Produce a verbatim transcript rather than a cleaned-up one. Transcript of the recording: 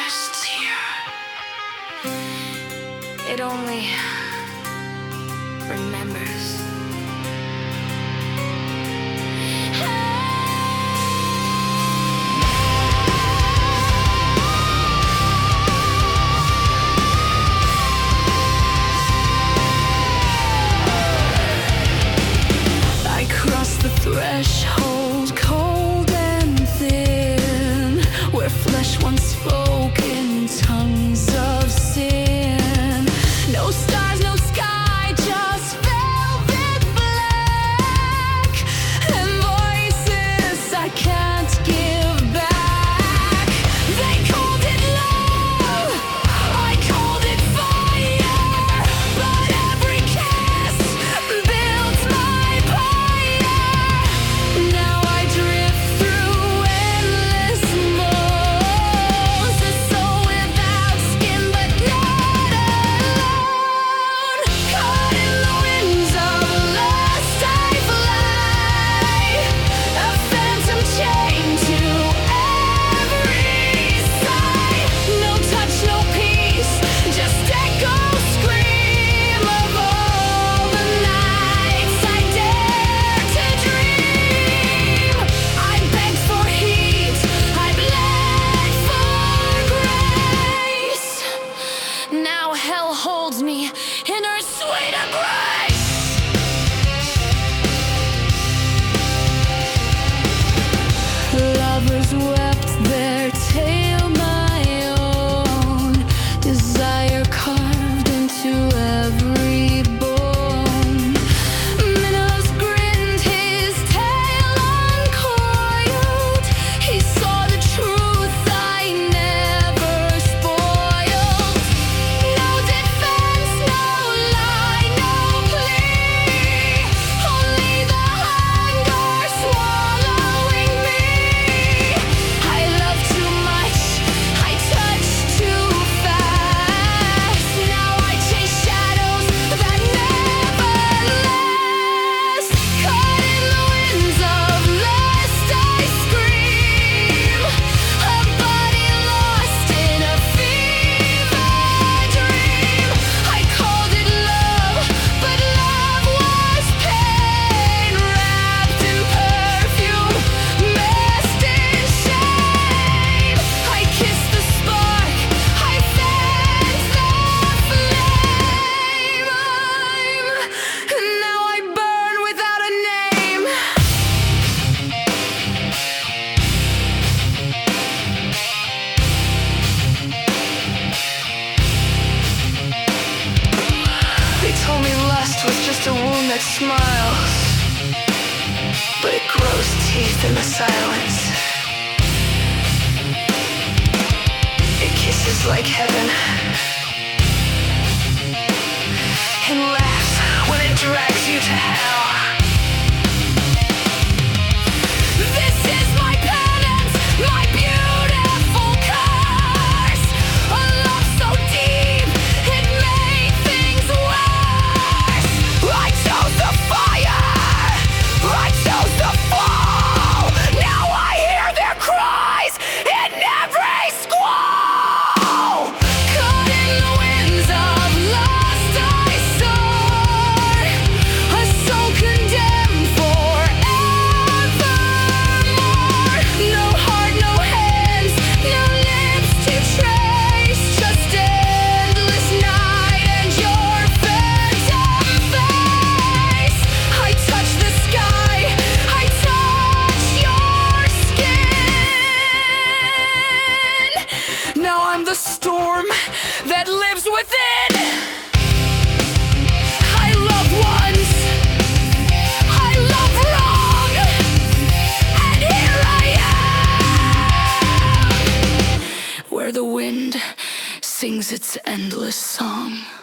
rests here. It only remembers. I cross the threshold, cold and thin, where flesh once spoke in tongues of sin. No stars, no sky, just velvet black, and voices I can't give back. They called it love, I called it fire, but every kiss built my pyre. Now I drift through endless moons, a soul without skin but not alone. Caught in the winds of lust I fly, a phantom chained to every sigh. No touch, no peace, just echoes scream of all the nights I dared to dream. I begged for heat, I bled for grace. Now hell holds me in her sweet embrace. Lovers wept their tale my own, desire carved into every bone. Minos grinned, his tail uncoiled. He saw the truth I never spoiled. No defense, no lie, no plea, only the hunger swallowing me. I love too much, I touch too fast. Now I chase shadows that never last. Caught in the winds of lust I scream, a body lost in a fever dream. I called it love, but love was pain, wrapped in perfume, messed in shame. I kissed the spark, I fanned the flame. I'm, now I burn without a name. They told me lust was just a wound that smiles, but it grows teeth in the silence. It kisses like heaven and laughs when it drags you to hell. This is my penance, my beautiful curse. A love so deep, it made things worse. I chose the fire, I chose the fall. Now I hear their cries in every squall. Caught in the winds of lust I soar, a soul condemned forevermore. No heart, no hands, no lips to trace, just endless night and your phantom face. I touch the sky, I touch your skin. Now I'm the storm that lives within. I love once, I love wrong, and here I am, where the wind sings its endless song.